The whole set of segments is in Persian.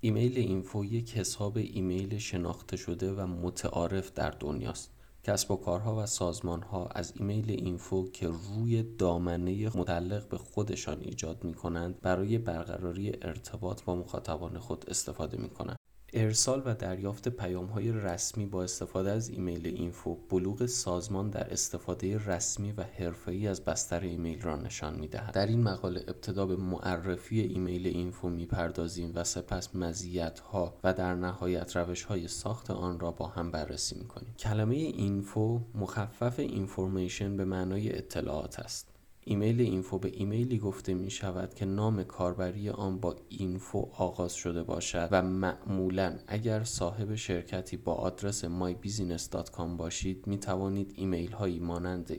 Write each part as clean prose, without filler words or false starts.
ایمیل اینفو یک حساب ایمیل شناخته شده و متعارف در دنیاست. کسب و کارها و سازمانها از ایمیل اینفو که روی دامنه متعلق به خودشان ایجاد می‌کنند برای برقراری ارتباط با مخاطبان خود استفاده می‌کنند. ارسال و دریافت پیام‌های رسمی با استفاده از ایمیل اینفو بلوغ سازمان در استفاده رسمی و حرفه‌ای از بستر ایمیل را نشان می‌دهد. در این مقاله ابتدا به معرفی ایمیل اینفو می‌پردازیم و سپس مزیت‌ها و در نهایت روش‌های ساخت آن را با هم بررسی می‌کنیم. کلمه اینفو مخفف اینفورمیشن به معنای اطلاعات است. ایمیل اینفو به ایمیلی گفته می شود که نام کاربری آن با اینفو آغاز شده باشد و معمولاً اگر صاحب شرکتی با آدرس mybusiness.com باشید می توانید ایمیل هایی مانند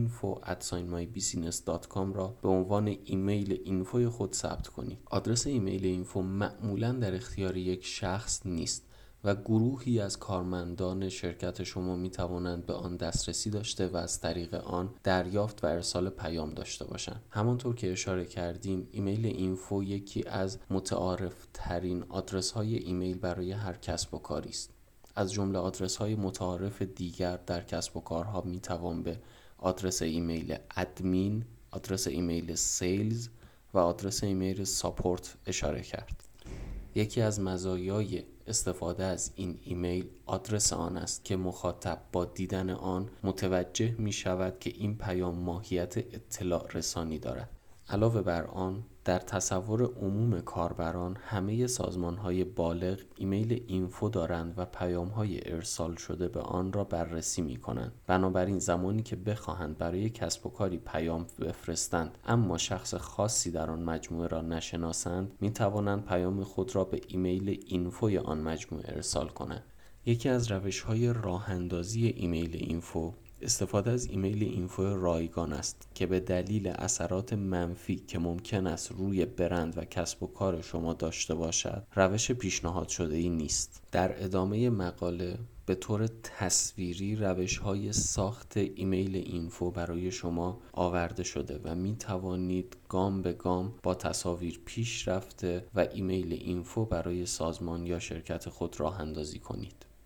info@mybusiness.com را به عنوان ایمیل اینفوی خود ثبت کنید. آدرس ایمیل اینفو معمولاً در اختیار یک شخص نیست و گروهی از کارمندان شرکت شما می توانند به آن دسترسی داشته و از طریق آن دریافت و ارسال پیام داشته باشند. همانطور که اشاره کردیم، ایمیل اینفو یکی از متعارف ترین آدرس های ایمیل برای هر کسب و کاری است. از جمله آدرس های متعارف دیگر در کسب و کارها می توان به آدرس ایمیل ادمین، آدرس ایمیل سیلز و آدرس ایمیل ساپورت اشاره کرد. یکی از مزایای استفاده از این ایمیل آدرس آن است که مخاطب با دیدن آن متوجه می شود که این پیام ماهیت اطلاع رسانی دارد. علاوه بر آن، در تصور عموم کاربران همه سازمان‌های بالغ ایمیل اینفو دارند و پیام‌های ارسال شده به آن را بررسی می‌کنند. بنابراین زمانی که بخواهند برای کسب و کاری پیام بفرستند اما شخص خاصی در آن مجموعه را نشناسند، می‌توانند پیام خود را به ایمیل اینفوی آن مجموعه ارسال کنند. یکی از روش‌های راه‌اندازی ایمیل اینفو استفاده از ایمیل اینفو رایگان است که به دلیل اثرات منفی که ممکن است روی برند و کسب و کار شما داشته باشد، روش پیشنهاد شده ای نیست. در ادامه مقاله به طور تصویری روش‌های ساخت ایمیل اینفو برای شما آورده شده و می توانید گام به گام با تصاویر پیش رفته و ایمیل اینفو برای سازمان یا شرکت خود راه اندازی کنید.